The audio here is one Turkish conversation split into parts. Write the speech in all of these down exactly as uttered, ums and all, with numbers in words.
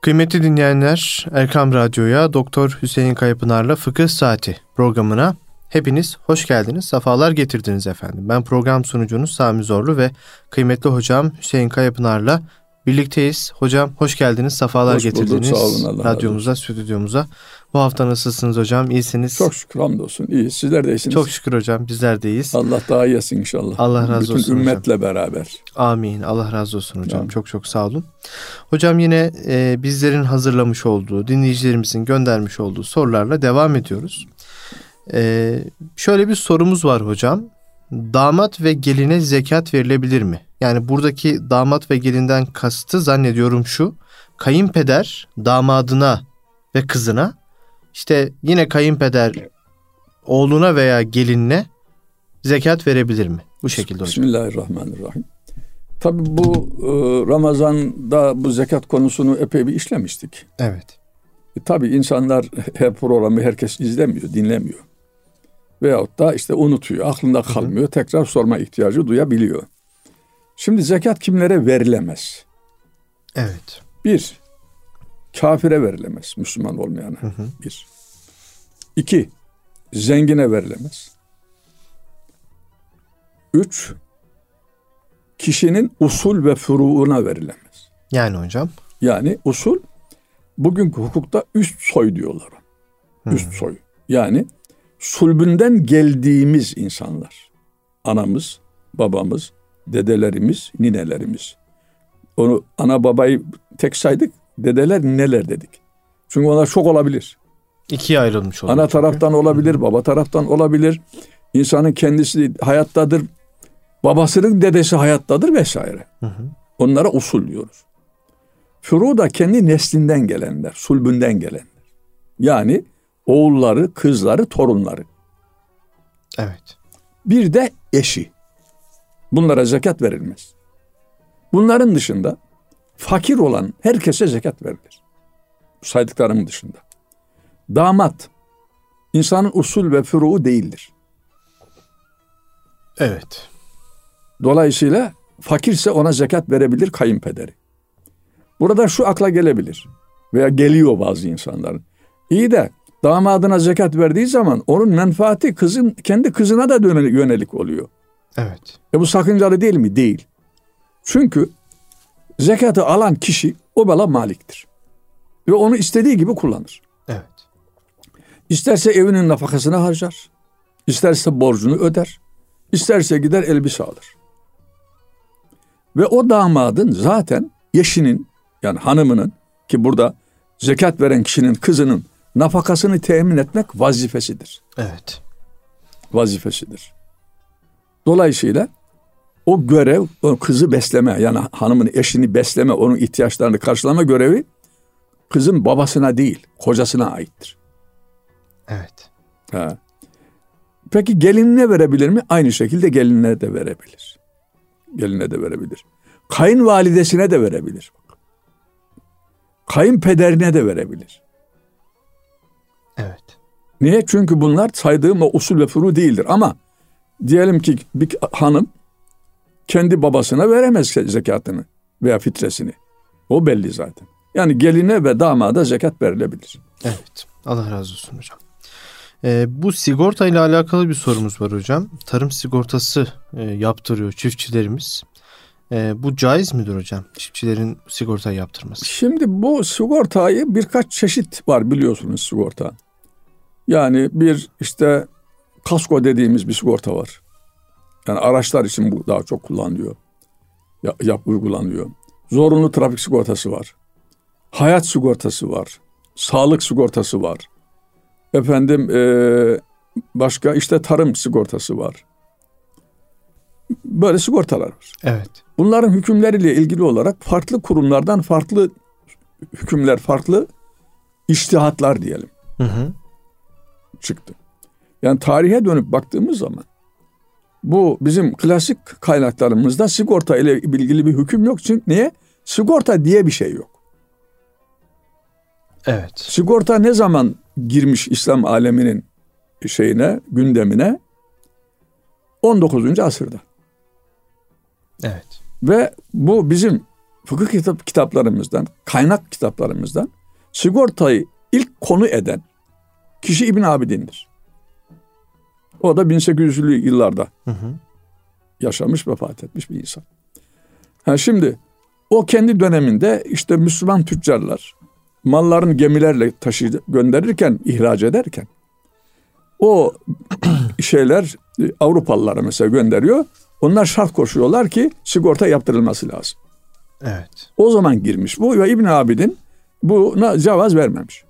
Kıymetli dinleyenler, Erkam Radyo'ya Doktor Hüseyin Kayapınar'la Fıkıh Saati programına hepiniz hoş geldiniz, sefalar getirdiniz efendim. Ben program sunucunuz Sami Zorlu ve kıymetli hocam Hüseyin Kayapınar'la birlikteyiz. Hocam hoş geldiniz, sefalar hoş getirdiniz. Bulduk, sağ olun, Allah radyomuza, stüdyomuza. Bu hafta nasılsınız hocam? İyisiniz? Çok şükür, hamdolsun. İyiyiz. Sizler de iyisiniz. Çok şükür hocam, bizler de iyiyiz. Allah daha iyi etsin inşallah. Allah razı Bütün olsun ümmetle hocam. beraber. Amin. Allah razı olsun hocam. Amin. Çok çok sağ olun. Hocam yine e, bizlerin hazırlamış olduğu, dinleyicilerimizin göndermiş olduğu sorularla devam ediyoruz. E, şöyle bir sorumuz var hocam. Damat ve geline zekat verilebilir mi? Yani buradaki damat ve gelinden kastı zannediyorum şu. Kayınpeder damadına ve kızına, işte yine kayınpeder oğluna veya gelinine zekat verebilir mi? Bu şekilde hocam. Bismillahirrahmanirrahim. Tabii bu e, Ramazan'da bu zekat konusunu epey bir işlemiştik. Evet. E, tabii insanlar her programı herkes izlemiyor, dinlemiyor. Veyahut da işte unutuyor, aklında kalmıyor, hı hı. tekrar sorma ihtiyacı duyabiliyor. Şimdi zekat kimlere verilemez? Evet. Bir, kafire verilemez, Müslüman olmayana. Hı hı. Bir. İki, zengine verilemez. Üç, kişinin usul ve furuuna verilemez. Yani hocam? Yani usul, bugünkü hukukta üst soy diyorlar. Hmm. Üst soy. Yani sulbünden geldiğimiz insanlar. Anamız, babamız, dedelerimiz, ninelerimiz. Onu ana babayı tek saydık, dedeler, nineler dedik. Çünkü onlar çok olabilir. İkiye ayrılmış oluyor. Ana çünkü. taraftan olabilir, baba taraftan olabilir. İnsanın kendisi hayattadır. Babasının dedesi hayattadır vesaire. Hı hı. Onlara usul diyoruz. Furu da kendi neslinden gelenler, sulbünden gelenler. Yani oğulları, kızları, torunları. Evet. Bir de eşi. Bunlara zekat verilmez. Bunların dışında fakir olan herkese zekat verilir. Saydıklarımın dışında. Damat, insanın usul ve furu değildir. Evet. Dolayısıyla fakirse ona zekat verebilir kayınpederi. Burada şu akla gelebilir veya geliyor bazı insanların. İyi de damadına zekat verdiği zaman onun menfaati kızın kendi kızına da yönelik oluyor. Evet. E bu sakıncalı değil mi? Değil. Çünkü zekatı alan kişi o mala maliktir. Ve onu istediği gibi kullanır. Evet. İsterse evinin nafakasını harcar. İsterse borcunu öder. İsterse gider elbise alır. Ve o damadın zaten eşinin, yani hanımının, ki burada zekat veren kişinin kızının nafakasını temin etmek vazifesidir. Evet. Vazifesidir. Dolayısıyla o görev, o kızı besleme, yani hanımın eşini besleme, onun ihtiyaçlarını karşılama görevi kızın babasına değil, kocasına aittir. Evet. Ha. Peki gelinine verebilir mi? Aynı şekilde gelinine de verebilir. Geline de verebilir. Kayınvalidesine de verebilir. Kayınpederine de verebilir. Evet. Niye? Çünkü bunlar saydığım o usul ve furu değildir. Ama diyelim ki bir hanım kendi babasına veremez zekatını veya fitresini. O belli zaten. Yani geline ve damada zekat verilebilir. Evet. Allah razı olsun hocam. Ee, bu sigorta ile alakalı bir sorumuz var hocam. Tarım sigortası e, yaptırıyor çiftçilerimiz. E, bu caiz midir hocam? Çiftçilerin sigortayı yaptırması. Şimdi bu sigortayı birkaç çeşit var biliyorsunuz sigorta. Yani bir işte kasko dediğimiz bir sigorta var. Yani araçlar için bu daha çok kullanılıyor. Ya, yap uygulanıyor. Zorunlu trafik sigortası var. Hayat sigortası var. Sağlık sigortası var. Efendim e, başka işte tarım sigortası var. Böyle sigortalar var. Evet. Bunların hükümleriyle ilgili olarak farklı kurumlardan farklı hükümler, farklı içtihatlar diyelim. Hı hı. Çıktı. Yani tarihe dönüp baktığımız zaman bu bizim klasik kaynaklarımızda sigorta ile ilgili bir hüküm yok. Çünkü niye? Sigorta diye bir şey yok. Evet. Sigorta ne zaman girmiş İslam aleminin şeyine, gündemine? on dokuzuncu asırda. Evet. Ve bu bizim fıkıh kitap, kitaplarımızdan, kaynak kitaplarımızdan sigortayı ilk konu eden kişi İbn Abidin'dir. O da bin sekiz yüzlü yıllarda hı hı. yaşamış, vefat etmiş bir insan. Ha şimdi o kendi döneminde işte Müslüman tüccarlar mallarını gemilerle taşı gönderirken, ihraç ederken o şeyler Avrupalılara mesela gönderiyor. Onlar şart koşuyorlar ki sigorta yaptırılması lazım. Evet. O zaman girmiş bu ve İbn Abidin buna cevaz vermemiş.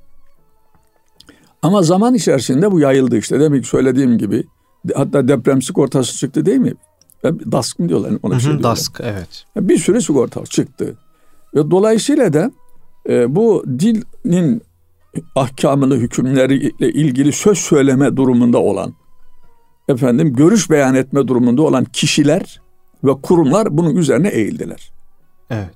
Ama zaman içerisinde bu yayıldı işte. Demek ki söylediğim gibi, hatta deprem sigortası çıktı değil mi? Dask mı diyorlar ona? Hı hı, şey diyorlar. Dask, evet. Bir sürü sigorta çıktı. Ve dolayısıyla da e, bu dinin ahkamını, hükümleriyle ilgili söz söyleme durumunda olan, efendim görüş beyan etme durumunda olan kişiler ve kurumlar bunun üzerine eğildiler. Evet.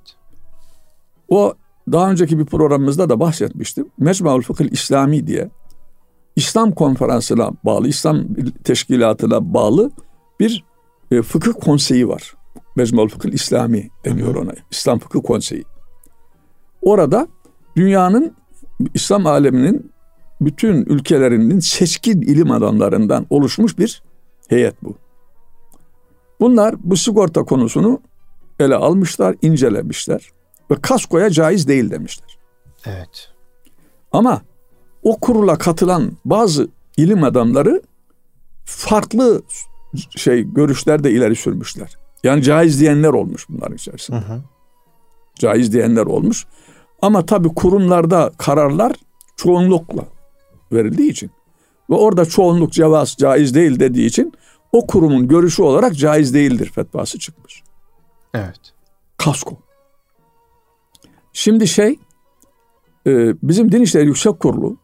O daha önceki bir programımızda da bahsetmiştim. Mecmuaül Fıkhıl İslami diye İslam konferansına bağlı, İslam teşkilatına bağlı bir e, fıkıh konseyi var. Mecmuaül Fıkhıl İslami deniyor ona. İslam Fıkıh Konseyi. Orada dünyanın, İslam aleminin bütün ülkelerinin seçkin ilim adamlarından oluşmuş bir heyet bu. Bunlar bu sigorta konusunu ele almışlar, incelemişler ve kaskoya caiz değil demişler. Evet. Ama o kurula katılan bazı ilim adamları farklı şey görüşlerde ileri sürmüşler. Yani caiz diyenler olmuş bunların içerisinde. Hı hı. Caiz diyenler olmuş. Ama tabii kurumlarda kararlar çoğunlukla verildiği için ve orada çoğunluk cevaz caiz değil dediği için o kurumun görüşü olarak caiz değildir fetvası çıkmış. Evet. Kasko. Şimdi şey e, bizim Din İşleri Yüksek Kurulu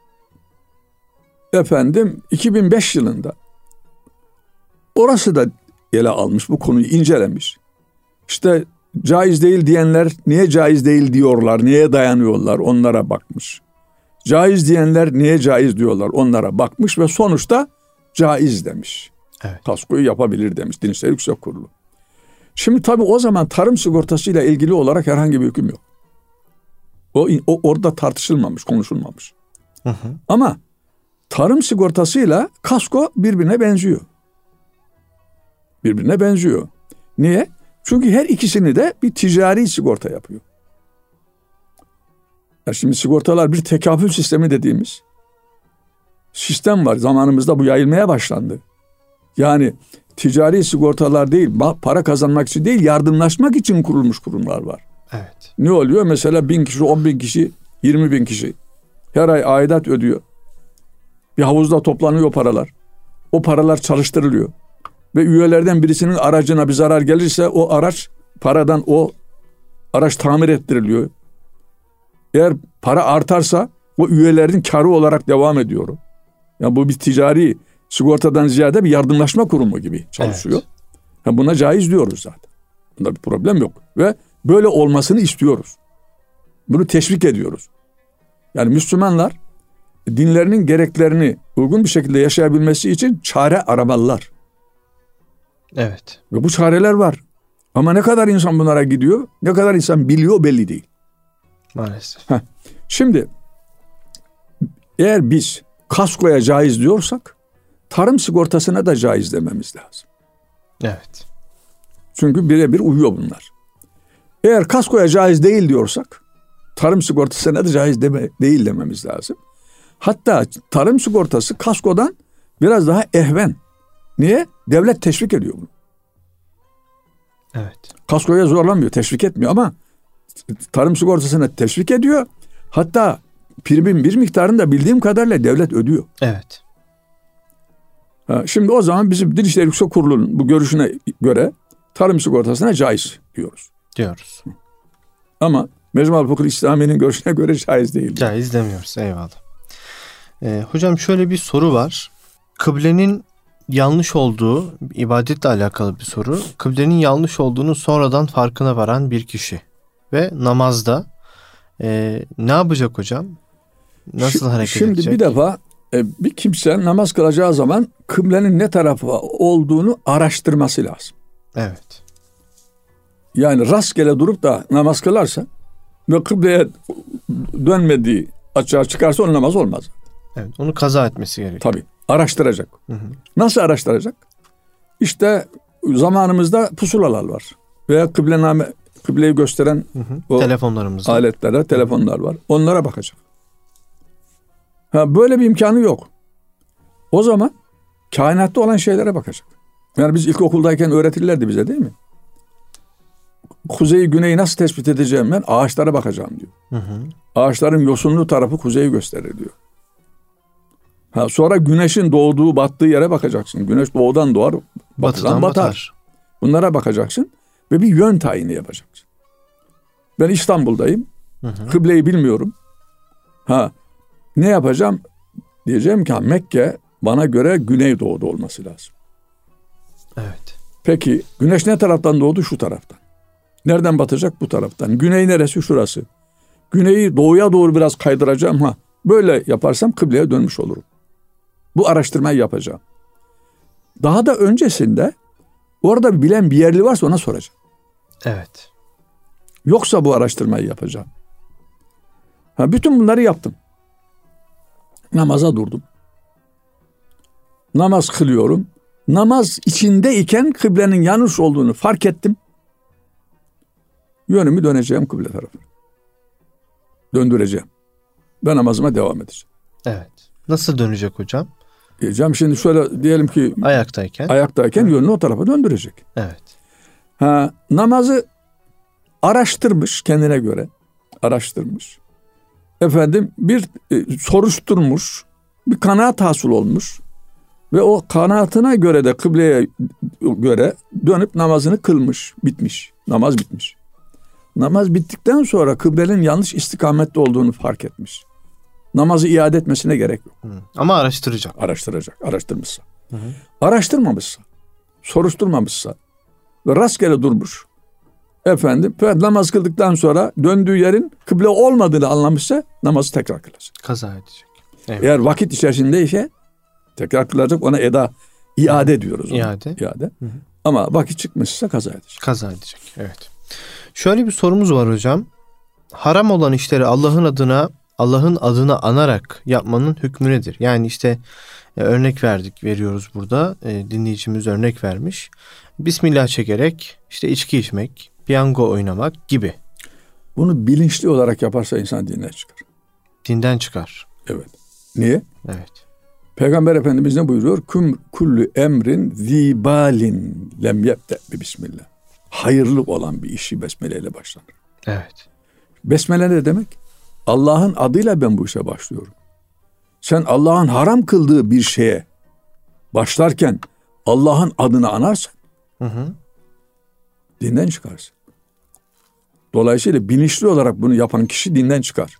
efendim iki bin beş yılında orası da ele almış, bu konuyu incelemiş. İşte caiz değil diyenler niye caiz değil diyorlar, niye dayanıyorlar, onlara bakmış. Caiz diyenler niye caiz diyorlar, onlara bakmış ve sonuçta caiz demiş. Evet. Kaskoyu yapabilir demiş Din İşleri Yüksek Kurulu. Şimdi tabii o zaman tarım sigortasıyla ilgili olarak herhangi bir hüküm yok. O, o orada tartışılmamış, konuşulmamış. Hı hı. Ama tarım sigortasıyla kasko birbirine benziyor. Birbirine benziyor. Niye? Çünkü her ikisini de bir ticari sigorta yapıyor. Ya şimdi sigortalar bir tekafül sistemi dediğimiz sistem var. Zamanımızda bu yayılmaya başlandı. Yani ticari sigortalar değil, para kazanmak için değil, yardımlaşmak için kurulmuş kurumlar var. Evet. Ne oluyor? Mesela bin kişi, on bin kişi, yirmi bin kişi her ay aidat ödüyor. Bir havuzda toplanıyor paralar. O paralar çalıştırılıyor. Ve üyelerden birisinin aracına bir zarar gelirse o araç paradan o araç tamir ettiriliyor. Eğer para artarsa o üyelerin karı olarak devam ediyor. Yani bu bir ticari sigortadan ziyade bir yardımlaşma kurumu gibi çalışıyor. Evet. Yani buna caiz diyoruz zaten. Bunda bir problem yok. Ve böyle olmasını istiyoruz. Bunu teşvik ediyoruz. Yani Müslümanlar dinlerinin gereklerini uygun bir şekilde yaşayabilmesi için çare aramalılar. Evet. Ve bu çareler var. Ama ne kadar insan bunlara gidiyor, ne kadar insan biliyor belli değil. Maalesef. Heh. Şimdi eğer biz kaskoya caiz diyorsak tarım sigortasına da caiz dememiz lazım. Evet. Çünkü birebir uyuyor bunlar. Eğer kaskoya caiz değil diyorsak tarım sigortasına da caiz deme, değil dememiz lazım. Hatta tarım sigortası kaskodan biraz daha ehven. Niye? Devlet teşvik ediyor bunu. Evet. Kaskoya zorlamıyor, teşvik etmiyor ama tarım sigortasına teşvik ediyor. Hatta primin bir miktarını da bildiğim kadarıyla devlet ödüyor. Evet. Ha, şimdi o zaman bizim Din İşleri Yüksek Kurulu'nun bu görüşüne göre tarım sigortasına caiz diyoruz. Diyoruz. Ama Mecmuaül Fıkhıl İslami'nin görüşüne göre caiz değil. Caiz demiyoruz. Eyvallah. Ee, hocam şöyle bir soru var. Kıblenin yanlış olduğu, ibadetle alakalı bir soru. Kıblenin yanlış olduğunu sonradan farkına varan bir kişi ve namazda e, ne yapacak hocam? Nasıl şimdi, hareket şimdi edecek? Şimdi bir defa e, bir kimse namaz kılacağı zaman kıblenin ne tarafa olduğunu araştırması lazım. Evet. yani rastgele durup da namaz kılarsa ve kıbleye dönmediği açığa çıkarsa onun namaz olmaz. Evet, onu kaza etmesi gerekiyor. Tabii. Araştıracak. Hı hı. Nasıl araştıracak? İşte zamanımızda pusulalar var. Veya kıblename, kıbleyi gösteren hı hı. o telefonlarımızda aletlere, telefonlar var. Onlara bakacak. Ha, böyle bir imkanı yok. O zaman kainatta olan şeylere bakacak. Yani biz ilkokuldayken öğretirlerdi bize, değil mi? Kuzeyi güneyi nasıl tespit edeceğim ben? Ağaçlara bakacağım diyor. Hı hı. Ağaçların yosunlu tarafı kuzeyi gösterir diyor. Ha, sonra güneşin doğduğu battığı yere bakacaksın. Güneş doğudan doğar, batıdan, batıdan batar. batar. Bunlara bakacaksın ve bir yön tayini yapacaksın. Ben İstanbul'dayım. Hı hı. Kıbleyi bilmiyorum. Ha, ne yapacağım? Diyeceğim ki Mekke bana göre güneydoğuda olması lazım. Evet. Peki güneş ne taraftan doğdu? Şu taraftan. Nereden batacak? Bu taraftan. Güney neresi? Şurası. Güneyi doğuya doğru biraz kaydıracağım. Ha, böyle yaparsam kıbleye dönmüş olurum. Bu araştırmayı yapacağım. Daha da öncesinde orada bilen bir yerli varsa ona soracağım. Evet. Yoksa bu araştırmayı yapacağım. Ha, bütün bunları yaptım. Namaza durdum. Namaz kılıyorum. Namaz içindeyken kıblenin yanlış olduğunu fark ettim. Yönümü döneceğim kıble tarafına. Döndüreceğim. Ben namazıma devam edeceğim. Evet. Nasıl dönecek hocam? Diyeceğim şimdi şöyle diyelim ki ayaktayken. Ayaktayken Hı. yönünü o tarafa döndürecek. Evet. Ha, namazı araştırmış kendine göre. Araştırmış. Efendim bir e, soruşturmuş. Bir kanaat hasıl olmuş. Ve o kanaatına göre de kıbleye göre dönüp namazını kılmış. Bitmiş. Namaz bitmiş. Namaz bittikten sonra kıblenin yanlış istikamette olduğunu fark etmiş. Namazı iade etmesine gerek yok. Hı. Ama araştıracak. Araştıracak. Araştırmışsa. Hı hı. Araştırmamışsa, soruşturmamışsa ve rastgele durmuş. Efendim namaz kıldıktan sonra döndüğü yerin kıble olmadığını anlamışsa namazı tekrar kılacak. Kaza edecek. Evet. Eğer vakit içerisindeyse tekrar kılacak, ona eda, iade diyoruz. Ona. İade. İade. Hı hı. Ama vakit çıkmışsa kaza edecek. Kaza edecek. Evet. Şöyle bir sorumuz var hocam. Haram olan işleri Allah'ın adına Allah'ın adına anarak yapmanın hükmü nedir? Yani işte e, örnek verdik, veriyoruz burada. E, dinleyicimiz örnek vermiş. Bismillah çekerek işte içki içmek, piyango oynamak gibi. Bunu bilinçli olarak yaparsa insan dinden çıkar. Dinden çıkar. Evet. Niye? Evet. Peygamber Efendimiz ne buyuruyor? Küm kullu emrin zibalin lem yebde bi bismillah. Hayırlı olan bir işi besmeleyle başlanır. Evet. Besmele ne demek? Allah'ın adıyla ben bu işe başlıyorum. Sen Allah'ın haram kıldığı bir şeye başlarken Allah'ın adını anarsan hı hı. dinden çıkarsın. Dolayısıyla bilinçli olarak bunu yapan kişi dinden çıkar.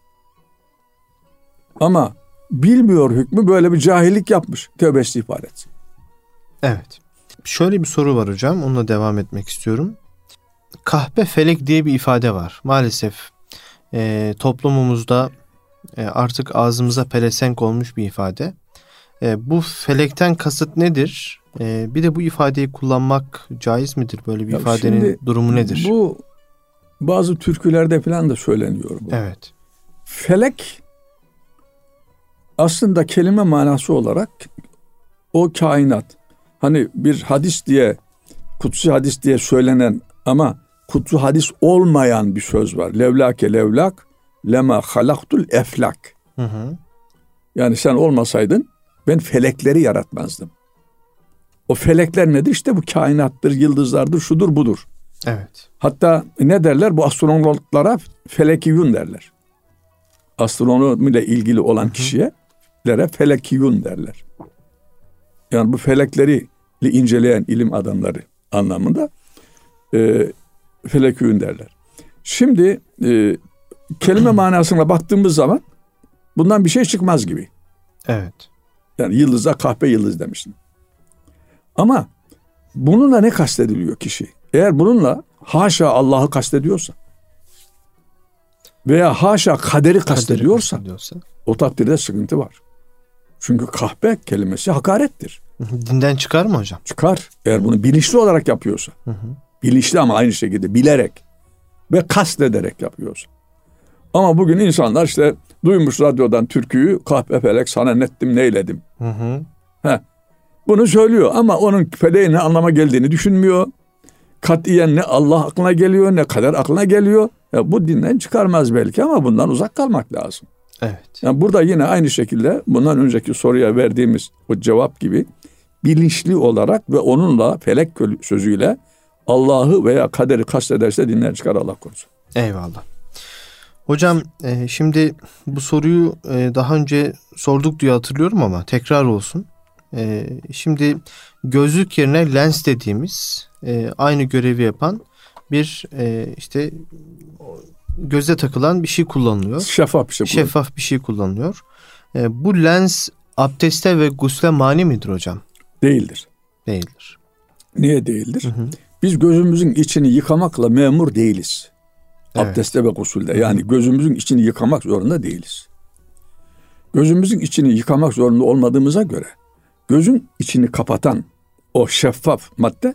Ama bilmiyor hükmü, böyle bir cahillik yapmış. Tövbe istiğfar etsin. Evet. Şöyle bir soru var hocam. Onunla devam etmek istiyorum. Kahpe felek diye bir ifade var. Maalesef e, toplumumuzda e, artık ağzımıza pelesenk olmuş bir ifade. E, bu felekten kasıt nedir? E, bir de bu ifadeyi kullanmak caiz midir? Böyle bir ya ifadenin durumu nedir? Bu bazı türkülerde falan da söyleniyor bu. Evet. Felek aslında kelime manası olarak o kainat. Hani bir hadis diye, kutsi hadis diye söylenen ama kutsi hadis olmayan bir söz var. Levlake levlak lema halaktul eflak. Hı hı. Yani sen olmasaydın ben felekleri yaratmazdım. O felekler nedir? İşte bu kainattır, yıldızlardır, şudur budur. Evet. Hatta ne derler? Bu astronomlara felekiyun derler. Astronomiyle ilgili olan hı hı. kişiye felekiyun derler. Yani bu felekleri inceleyen ilim adamları anlamında e, felekiyun derler. Şimdi e, kelime manasına baktığımız zaman bundan bir şey çıkmaz gibi. Evet. Yani yıldıza kahpe yıldız demiştim. Ama bununla ne kastediliyor kişi? Eğer bununla haşa Allah'ı kastediyorsa veya haşa kaderi kastediyorsa, kastediyorsa o takdirde sıkıntı var. Çünkü kahpe kelimesi hakarettir. Dinden çıkar mı hocam? Çıkar. Eğer bunu bilinçli olarak yapıyorsa. Hı hı. Bilinçli ama aynı şekilde bilerek ve kastederek yapıyoruz. Ama bugün insanlar işte duymuş radyodan türküyü, kahpe felek sana nettim neyledim. Hı hı. Heh, bunu söylüyor ama onun feleğin ne anlama geldiğini düşünmüyor. Katiyen ne Allah aklına geliyor ne kader aklına geliyor. Ya bu dinden çıkarmaz belki ama bundan uzak kalmak lazım. Evet. Yani burada yine aynı şekilde bundan önceki soruya verdiğimiz o cevap gibi bilinçli olarak ve onunla felek sözüyle Allah'ı veya kaderi kastederse dinden çıkar, Allah korusun. Eyvallah. Hocam e, şimdi bu soruyu e, daha önce sorduk diye hatırlıyorum ama tekrar olsun. E, şimdi gözlük yerine lens dediğimiz e, aynı görevi yapan bir e, işte göze takılan bir şey kullanılıyor. Şeffaf bir şey kullanılıyor. Şeffaf bir şey kullanılıyor. E, bu lens abdeste ve gusle mani midir hocam? Değildir. Değildir. Niye değildir? Hı hı. Biz gözümüzün içini yıkamakla memur değiliz. Evet. Abdeste ve gusülde. Yani gözümüzün içini yıkamak zorunda değiliz. Gözümüzün içini yıkamak zorunda olmadığımıza göre gözün içini kapatan o şeffaf madde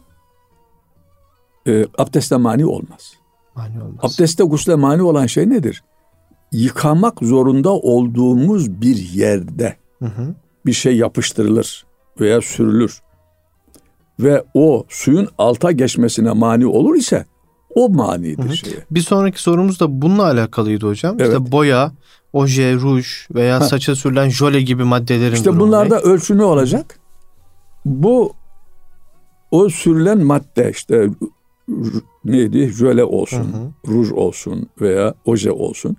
e, abdeste mani olmaz. Mani olmaz. Abdeste gusle mani olan şey nedir? Yıkamak zorunda olduğumuz bir yerde Hı hı. bir şey yapıştırılır veya sürülür ve o suyun alta geçmesine mani olur ise o manidir Hı hı. şeye. Bir sonraki sorumuz da bununla alakalıydı hocam. Evet. İşte boya, oje, ruj veya Ha. saça sürülen jöle gibi maddelerin İşte durumu bunlarda ne? ölçü ne olacak? Bu o sürülen madde işte r- neydi? Jöle olsun, Hı ruj olsun veya oje olsun.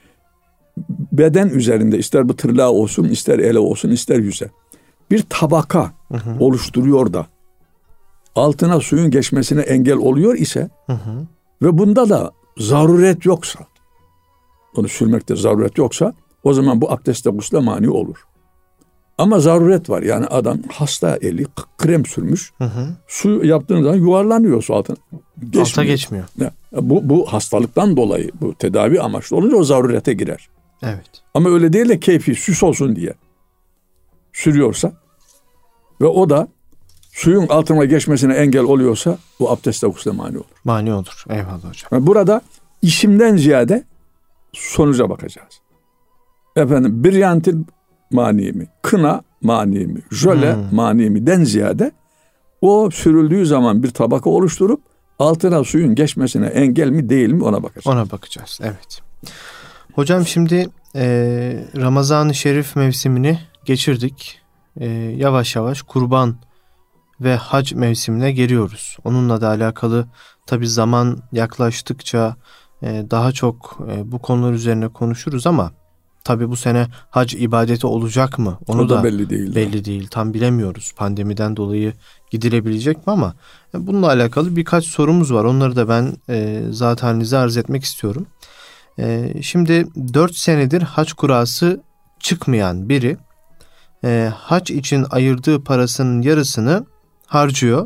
Beden üzerinde ister bu tırnağı olsun, ister ele olsun, ister yüze bir tabaka Hı hı. oluşturuyor da altına suyun geçmesine engel oluyor ise Hı hı. ve bunda da zaruret yoksa, onu sürmekte zaruret yoksa o zaman bu abdeste gusle mani olur. Ama zaruret var, yani adam hasta eli k- krem sürmüş, Hı hı. su yaptığın zaman yuvarlanıyor su altına. Geçmiyor. Alta geçmiyor. Ne? Bu, bu hastalıktan dolayı, bu tedavi amaçlı olunca o zarurete girer. Evet. Ama öyle değil de keyfi süs olsun diye sürüyorsa ve o da suyun altına geçmesine engel oluyorsa bu abdeste gusle mani olur. Mani olur. Eyvallah hocam. Yani burada işimden ziyade sonuca bakacağız. Efendim brilyantin mani mi, kına mani mi, jöle Hmm. mani mi den ziyade o sürüldüğü zaman bir tabaka oluşturup altına suyun geçmesine engel mi değil mi ona bakacağız. Ona bakacağız. Evet. Hocam şimdi e, Ramazan-ı Şerif mevsimini geçirdik. E, yavaş yavaş kurban ve hac mevsimine geliyoruz. Onunla da alakalı tabii zaman yaklaştıkça e, daha çok e, bu konular üzerine konuşuruz ama tabii bu sene hac ibadeti olacak mı? Onu o da, da belli değil. belli değil. Tam bilemiyoruz. Pandemiden dolayı gidilebilecek mi ama e, bununla alakalı birkaç sorumuz var. Onları da ben e, zaten halinize arz etmek istiyorum. E, şimdi dört senedir hac kurası çıkmayan biri e, hac için ayırdığı parasının yarısını harcıyor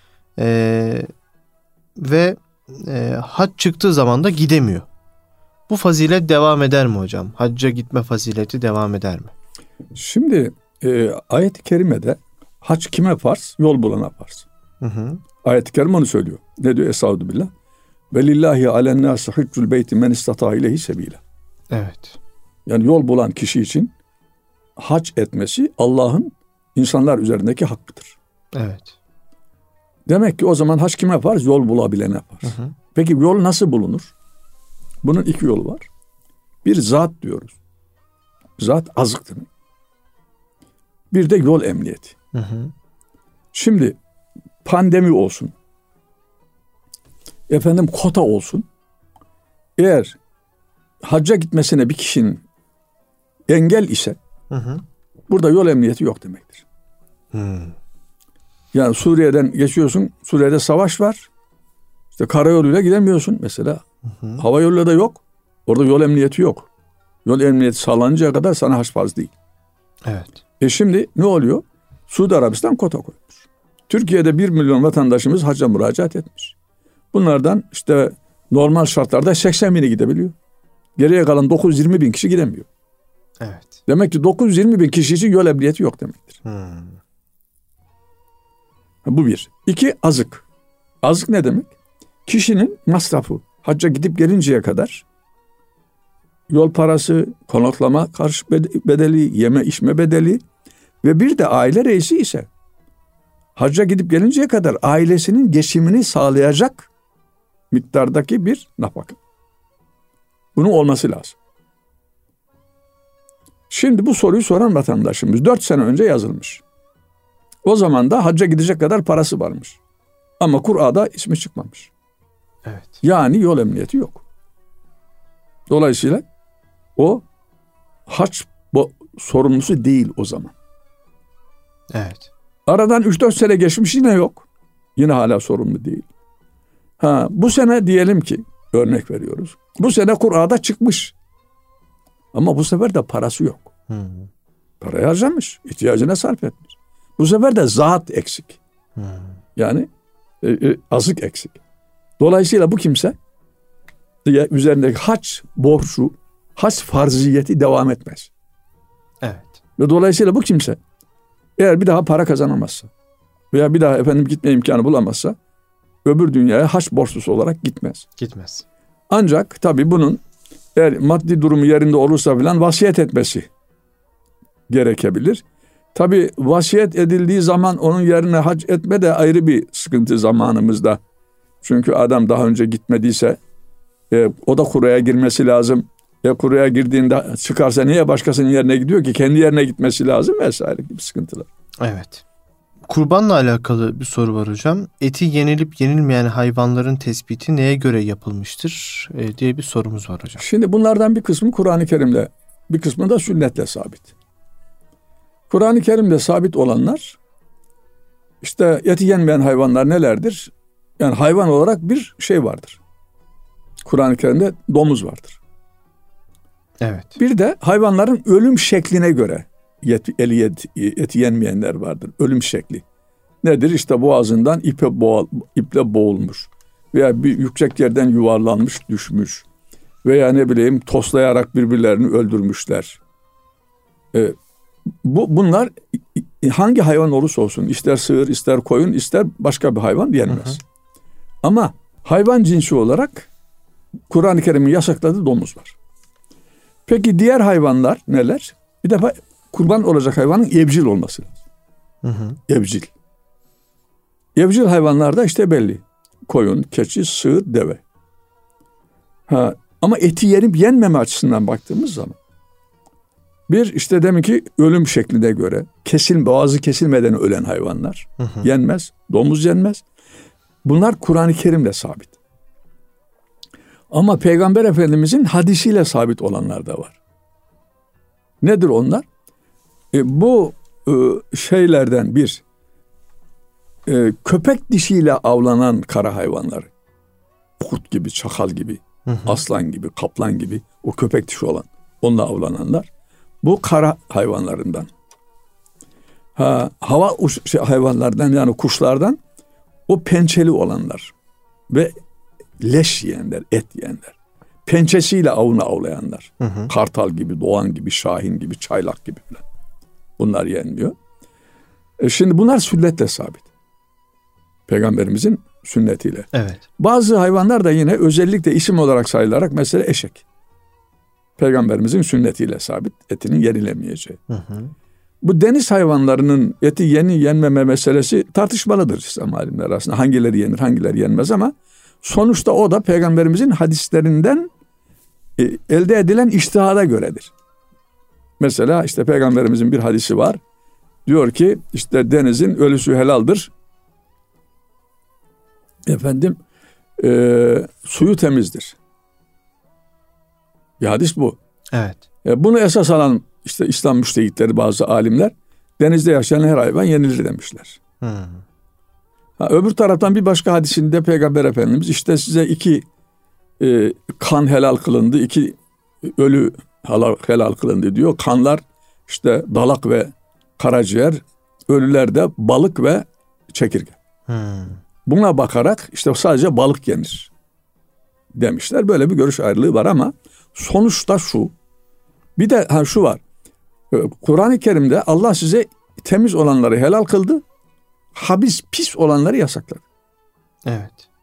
e, ve e, hac çıktığı zaman da gidemiyor. Bu fazilet devam eder mi hocam? Hacca gitme fazileti devam eder mi? Şimdi e, ayet-i kerimede hac kime farz? Yol bulana farz. Hı hı. Ayet-i kerime onu söylüyor. Ne diyor? Estağfirullah. Ve lillahi alennâsi hiccul beyti men istata ileyhi sebîle. Evet. Yani yol bulan kişi için hac etmesi Allah'ın insanlar üzerindeki hakkıdır. Evet. Demek ki o zaman hac kime farz? Yol bulabilene farz. Hı hı. Peki yol nasıl bulunur? Bunun iki yolu var. Bir zat diyoruz. Zat azık demek. Bir de yol emniyeti. Hı hı. Şimdi pandemi olsun. Efendim kota olsun. Eğer hacca gitmesine bir kişinin engel ise Hı hı. burada yol emniyeti yok demektir. Hı. Yani Suriye'den geçiyorsun. Suriye'de savaş var. İşte karayoluyla gidemiyorsun mesela. Hı hı. Hava yoluyla da yok. Orada yol emniyeti yok. Yol emniyeti sağlanıncaya kadar sana hac farz değil. Evet. E şimdi ne oluyor? Suudi Arabistan kota koymuş. Türkiye'de bir milyon vatandaşımız hacca müracaat etmiş. Bunlardan işte normal şartlarda seksen bini gidebiliyor. Geriye kalan dokuz yüz yirmi bin kişi gidemiyor. Evet. Demek ki dokuz yüz yirmi bin kişi için yol emniyeti yok demektir. Hı. Bu bir. İki, azık. Azık ne demek? kişinin masrafı hacca gidip gelinceye kadar yol parası, konaklama karşı bedeli, yeme içme bedeli ve bir de aile reisi ise hacca gidip gelinceye kadar ailesinin geçimini sağlayacak miktardaki bir nafaka. Bunun olması lazım. Şimdi bu soruyu soran vatandaşımız dört sene önce yazılmış. O zaman da hacca gidecek kadar parası varmış. Ama Kur'a'da ismi çıkmamış. Evet. Yani yol emniyeti yok. Dolayısıyla o hac sorumlusu değil o zaman. Evet. Aradan üç dört sene geçmiş, yine yok. Yine hala sorumlu değil. Ha, bu sene diyelim ki, örnek veriyoruz. Bu sene Kur'a'da çıkmış. Ama bu sefer de parası yok. Hmm. Parayı harcamış. İhtiyacına sarf etmiş. Bu sefer de zat eksik. Hmm. Yani e, e, azık eksik. Dolayısıyla bu kimse diye üzerindeki hac borcu, hac farziyeti devam etmez. Evet. Ve dolayısıyla bu kimse eğer bir daha para kazanamazsa veya bir daha efendim gitme imkanı bulamazsa öbür dünyaya hac borçlusu olarak gitmez. Gitmez. Ancak tabii bunun eğer maddi durumu yerinde olursa filan vasiyet etmesi gerekebilir. Tabii vasiyet edildiği zaman onun yerine hac etme de ayrı bir sıkıntı zamanımızda. Çünkü adam daha önce gitmediyse e, o da kuraya girmesi lazım. Ya kuraya girdiğinde çıkarsa niye başkasının yerine gidiyor ki? Kendi yerine gitmesi lazım vesaire gibi sıkıntılar. Evet. Kurbanla alakalı bir soru var hocam. Eti yenilip yenilmeyen hayvanların tespiti neye göre yapılmıştır e, diye bir sorumuz var hocam. Şimdi bunlardan bir kısmı Kur'an-ı Kerim'le, bir kısmı da sünnetle sabit. Kur'an-ı Kerim'de sabit olanlar, işte eti yenmeyen hayvanlar nelerdir? Yani hayvan olarak bir şey vardır. Kur'an-ı Kerim'de domuz vardır. Evet. Bir de hayvanların ölüm şekline göre eti, eli eti, eti yenmeyenler vardır. Ölüm şekli. Nedir? İşte boğazından ipe boğal, iple boğulmuş. Veya bir yüksek yerden yuvarlanmış, düşmüş. Veya ne bileyim toslayarak birbirlerini öldürmüşler. Ee, bu bunlar hangi hayvan olursa olsun, ister sığır, ister koyun, ister başka bir hayvan yenmez. Hı hı. Ama hayvan cinsi olarak Kur'an-ı Kerim'in yasakladığı domuz var. Peki diğer hayvanlar neler? Bir defa kurban olacak hayvanın evcil olması lazım. Hı hı. Evcil. Evcil hayvanlar da işte belli. Koyun, keçi, sığır, deve. Ha, ama eti yenip yenmeme açısından baktığımız zaman bir işte demek ki ölüm şekline göre kesil, boğazı kesilmeden ölen hayvanlar hı hı. yenmez. Domuz yenmez. Bunlar Kur'an-ı Kerim'le sabit. Ama Peygamber Efendimizin hadisiyle sabit olanlar da var. Nedir onlar? E, bu e, şeylerden bir, e, köpek dişiyle avlanan kara hayvanları. Kurt gibi, çakal gibi, hı hı. aslan gibi, kaplan gibi, o köpek dişi olan, onunla avlananlar. Bu kara hayvanlarından. Ha, hava uç, şey, hayvanlardan yani kuşlardan o pençeli olanlar ve leş yiyenler, et yiyenler. Pençesiyle avını avlayanlar. Hı hı. Kartal gibi, doğan gibi, şahin gibi, çaylak gibi falan. Bunlar yenmiyor. E şimdi bunlar sünnetle sabit. Peygamberimizin sünnetiyle. Evet. Bazı hayvanlar da yine özellikle isim olarak sayılarak, mesela eşek. Peygamberimizin sünnetiyle sabit, etinin yenilemeyeceği. Hı hı. Bu deniz hayvanlarının eti yeni yenmeme meselesi tartışmalıdır İslam alimleri arasında. Hangileri yenir, hangileri yenmez ama sonuçta o da Peygamberimizin hadislerinden e, elde edilen içtihada göredir. Mesela işte Peygamberimizin bir hadisi var. Diyor ki işte denizin ölüsü helaldir. Efendim e, suyu temizdir. Bir hadis bu. Evet. E, bunu esas alan işte İslam müştehitleri, bazı alimler denizde yaşayan her hayvan yenilir demişler. Hmm. Ha, öbür taraftan bir başka hadisinde Peygamber Efendimiz işte size iki e, kan helal kılındı, iki ölü helal, helal kılındı diyor. Kanlar işte dalak ve karaciğer, ölüler de balık ve çekirge. Hmm. Buna bakarak işte sadece balık yenir demişler. Böyle bir görüş ayrılığı var ama sonuçta şu. Bir de ha, şu var. Kur'an-ı Kerim'de Allah size temiz olanları helal kıldı. Habis, pis olanları yasakladı. Evet.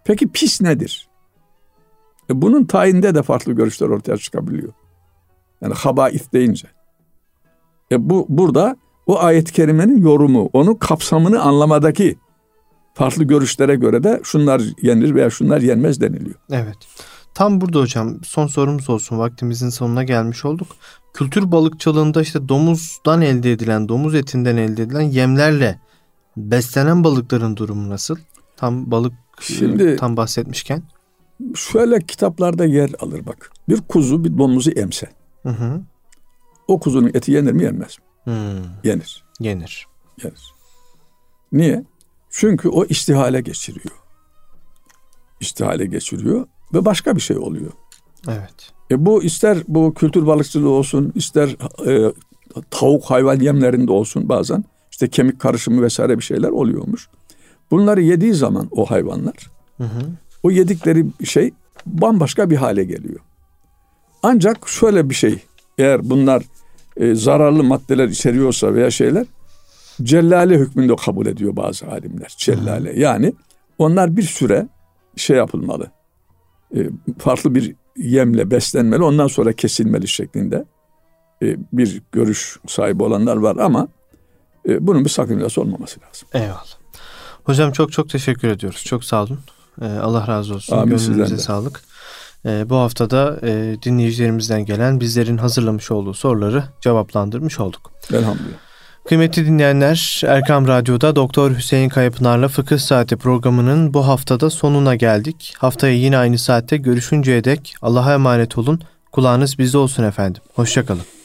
Peki pis nedir? E bunun tayinde de farklı görüşler ortaya çıkabiliyor. Yani habaith deyince. E bu burada o ayet-i kerimenin yorumu, onun kapsamını anlamadaki farklı görüşlere göre de şunlar yenir veya şunlar yenmez deniliyor. Evet. Tam burada hocam son sorumuz olsun. Vaktimizin sonuna gelmiş olduk. Kültür balıkçılığında işte domuzdan elde edilen, domuz etinden elde edilen yemlerle beslenen balıkların durumu nasıl? Tam balık Şimdi, tam bahsetmişken. Şöyle kitaplarda yer alır bak. Bir kuzu bir domuzu emse. Hı hı. O kuzunun eti yenir mi yenmez mi? Hmm. Yenir. Yenir. Yenir. Niye? Çünkü o istihale geçiriyor. İstihale geçiriyor ve başka bir şey oluyor. Evet. E bu ister bu kültür balıkçılığı olsun, ister e, tavuk hayvan yemlerinde olsun bazen işte kemik karışımı vesaire bir şeyler oluyormuş. Bunları yediği zaman o hayvanlar, hı hı. o yedikleri şey bambaşka bir hale geliyor. Ancak şöyle bir şey, eğer bunlar e, zararlı maddeler içeriyorsa veya şeyler, cellale hükmünde kabul ediyor bazı alimler. Cellale. Hı hı. Yani onlar bir süre şey yapılmalı. E, farklı bir yemle beslenmeli, ondan sonra kesilmeli şeklinde e, bir görüş sahibi olanlar var ama e, bunun bir sakıncası olmaması lazım. Eyvallah. Hocam çok çok teşekkür ediyoruz. Çok sağ olun. E, Allah razı olsun. Amin. Gönlünüze sağlık. E, bu haftada e, dinleyicilerimizden gelen bizlerin hazırlamış olduğu soruları cevaplandırmış olduk. Elhamdülillah. Kıymetli dinleyenler, Erkam Radyo'da Doktor Hüseyin Kayapınar'la Fıkıh Saati programının bu haftada sonuna geldik. Haftaya yine aynı saatte görüşünceye dek Allah'a emanet olun. Kulağınız bizde olsun efendim. Hoşça kalın.